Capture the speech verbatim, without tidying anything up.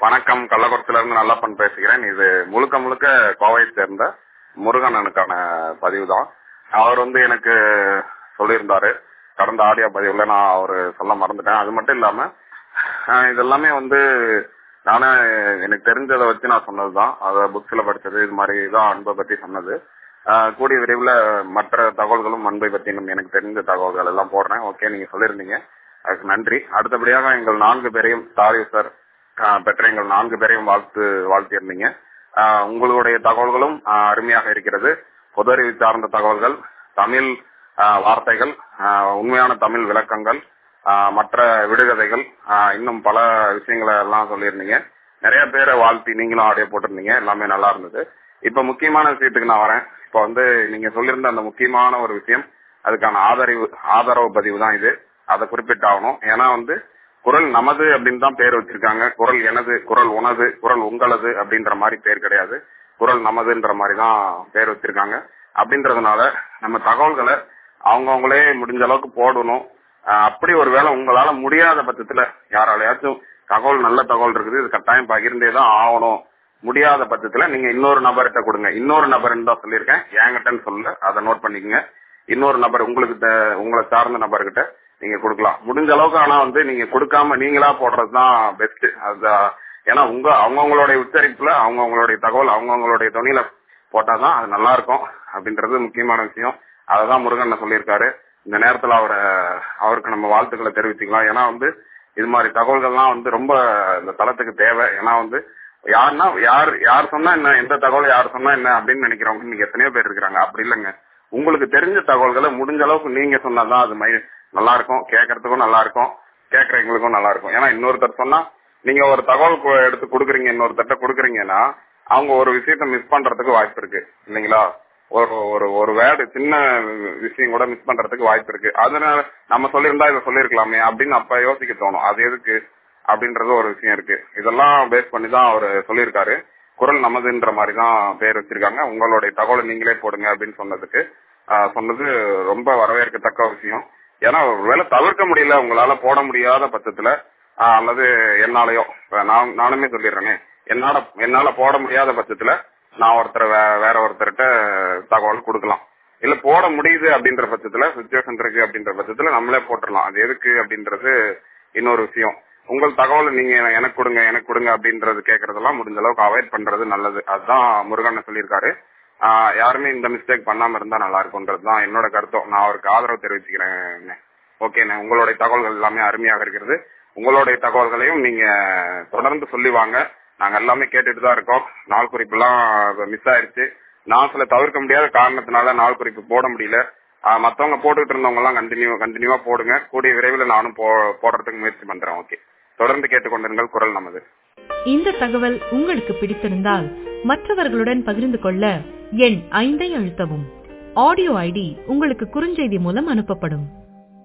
வணக்கம், கள்ளக்குறிச்சியில இருந்து நல்லப்பன் பேசுகிறேன். இது முழுக்க முழுக்க கோவையை சேர்ந்த முருகனனுக்கான பதிவு தான். அவர் வந்து எனக்கு சொல்லியிருந்தாரு கடந்த ஆடியோ பதிவுல, நான் அவரு சொல்ல மறந்துட்டேன். அது மட்டும் இல்லாம இதெல்லாமே வந்து நானே எனக்கு தெரிஞ்சதை வச்சு நான் சொன்னதுதான். அத புக்ஸ்ல படிச்சது, இது மாதிரி தான் அன்பை பத்தி சொன்னது. கூடிய விரைவில் மற்ற தகவல்களும் அன்பை பற்றியும் எனக்கு தெரிஞ்ச தகவல்கள் எல்லாம் போடுறேன். ஓகே, நீங்க சொல்லியிருந்தீங்க, அதுக்கு நன்றி. அடுத்தபடியாக எங்கள் நான்கு பேரையும் தாரி சார் பெற்ற எங்கள் நான்கு பேரையும் வாழ்த்து வாழ்த்தியிருந்தீங்க. உங்களுடைய தகவல்களும் அருமையாக இருக்கிறது. பொது அறிவு சார்ந்த தகவல்கள், தமிழ் வார்த்தைகள், உண்மையான தமிழ் விளக்கங்கள், மற்ற விடுகதைகள், இன்னும் பல விஷயங்களை எல்லாம் சொல்லியிருந்தீங்க. நிறைய பேரை வாழ்த்தி நீங்களும் ஆடியோ போட்டிருந்தீங்க. எல்லாமே நல்லா இருந்தது. இப்ப முக்கியமான விஷயத்துக்கு நான் வரேன். இப்ப வந்து நீங்க சொல்லியிருந்த அந்த முக்கியமான ஒரு விஷயம், அதுக்கான ஆதரவு ஆதரவு பதிவு தான் இது. அதை குறிப்பிட்டாகணும். ஏன்னா வந்து குரல் நமது அப்படின்னு தான் பேர் வச்சிருக்காங்க. குரல் எனது, குரல் உனது, குரல் உங்களது அப்படின்ற மாதிரி பேர் கிடையாது. குரல் நமதுன்ற மாதிரி தான் பேர் வச்சிருக்காங்க. அப்படின்றதுனால நம்ம தகவல்களை அவங்கவுங்களே முடிஞ்ச அளவுக்கு போடணும். அப்படி ஒரு வேளை உங்களால முடியாத பட்சத்துல, யாராலையாச்சும் தகவல் நல்ல தகவல் இருக்குது, இது கட்டாயம் பகிர்ந்தே தான் ஆகணும், முடியாத பட்சத்துல நீங்க இன்னொரு நபர்கிட்ட கொடுங்க. இன்னொரு நபர்ன்னு தான் சொல்லியிருக்கேன், என்கிட்டன்னு சொல்ல, அதை நோட் பண்ணிக்கங்க. இன்னொரு நபர் உங்களுக்கு உங்களை சார்ந்த நபர்கிட்ட நீங்க கொடுக்கலாம் முடிஞ்ச அளவுக்கு. ஆனா வந்து நீங்க கொடுக்காம நீங்களா போடுறதுதான் பெஸ்ட். அது ஏன்னா உங்க அவங்கவுங்களுடைய உச்சரிப்புல அவங்கவுங்களுடைய தகவல் அவங்கவுங்களுடைய துணியில போட்டாதான் அது நல்லா இருக்கும் அப்படின்றது முக்கியமான விஷயம். அததான் முருகன் சொல்லியிருக்காரு. இந்த நேரத்துல அவரை அவருக்கு நம்ம வாழ்த்துக்களை தெரிவிச்சுக்கலாம். ஏன்னா வந்து இது மாதிரி தகவல்கள்லாம் வந்து ரொம்ப இந்த தளத்துக்கு தேவை. ஏன்னா வந்து யாருன்னா யார் யார் சொன்னா என்ன, எந்த தகவல் யார் சொன்னா என்ன அப்படின்னு நினைக்கிறவங்க நீங்க எத்தனையோ பேர் இருக்கிறாங்க. அப்படி இல்லைங்க, உங்களுக்கு தெரிஞ்ச தகவல்களை முடிஞ்ச அளவுக்கு நீங்க சொன்னாதான் அது மை நல்லா இருக்கும், கேட்கறதுக்கும் நல்லா இருக்கும், கேட்கறவங்களுக்கும் நல்லா இருக்கும். ஏன்னா இன்னொருத்தர் சொன்னா, நீங்க ஒரு தகவல் எடுத்து கொடுக்குறீங்க, இன்னொருத்தட்ட கொடுக்குறீங்கன்னா அவங்க ஒரு விஷயத்த மிஸ் பண்றதுக்கு வாய்ப்பு இருக்கு இல்லைங்களா? ஒரு ஒரு ஒரு வேர்டு, சின்ன விஷயம் கூட மிஸ் பண்றதுக்கு வாய்ப்பு இருக்கு. அதனால நம்ம சொல்லியிருந்தா இதை சொல்லிருக்கலாமே அப்படின்னு அப்ப யோசிக்க தோணும். அது எதுக்கு அப்படின்றது ஒரு விஷயம் இருக்கு. இதெல்லாம் பேஸ் பண்ணி தான் அவர் சொல்லியிருக்காரு. குரல் நமதுன்ற மாதிரி தான் பேர் வச்சிருக்காங்க. உங்களுடைய தகவலை நீங்களே போடுங்க அப்படின்னு சொன்னதுக்கு சொன்னது ரொம்ப வரவேற்கத்தக்க விஷயம். ஏன்னா ஒருவேளை தவிர்க்க முடியல, உங்களால போட முடியாத பட்சத்துல, அல்லது என்னாலயோ, நான் நானுமே சொல்லிடுறேனே, என்னால என்னால போட முடியாத பட்சத்துல நான் ஒருத்தர் வேற ஒருத்தர்கிட்ட தகவல் கொடுக்கலாம். இல்ல போட முடியுது அப்படின்ற பட்சத்துல, சிச்சுவேஷன் இருக்கு அப்படின்ற பட்சத்துல நம்மளே போட்டுடலாம். அது எதுக்கு அப்படின்றது இன்னொரு விஷயம். உங்கள் தகவலை நீங்க எனக்கு கொடுங்க எனக்கு கொடுங்க அப்படின்றது கேட்கறதெல்லாம் முடிஞ்ச அளவுக்கு அவாய்ட் பண்றது நல்லது. அதுதான் முருகன் சொல்லியிருக்காரு. ஆஹ் யாருமே இந்த மிஸ்டேக் பண்ணாம இருந்தா நல்லா இருக்கும்ன்றதுதான் என்னோட கருத்தம். நான் அவருக்கு ஆதரவு தெரிவிச்சுக்கிறேன். ஓகேண்ணே, உங்களுடைய தகவல்கள் எல்லாமே அருமையாக இருக்கிறது. உங்களுடைய தகவல்களையும் நீங்க தொடர்ந்து சொல்லி வாங்க. நாங்க எல்லாமே கேட்டுட்டு தான் இருக்கோம். நாள் குறிப்பு எல்லாம் மிஸ் ஆயிருச்சு. நான் சில தவிர்க்க முடியாத காரணத்தினால நாள் குறிப்பு போட முடியல. மத்தவங்க போட்டுக்கிட்டு இருந்தவங்க எல்லாம் கண்டினியூ கண்டினியூவா போடுங்க. கூடிய விரைவில் நானும் போடுறதுக்கு முயற்சி பண்றேன். ஓகே, தொடர்ந்து கேட்டுக்கொண்டிருங்கள் குரல் நமது. இந்த தகவல் உங்களுக்கு பிடித்திருந்தால் மற்றவர்களுடன் பகிர்ந்து கொள்ள எண் ஐந்தை அழுத்தவும். ஆடியோ ஐடி உங்களுக்கு குறுஞ்செய்தி மூலம் அனுப்பப்படும்.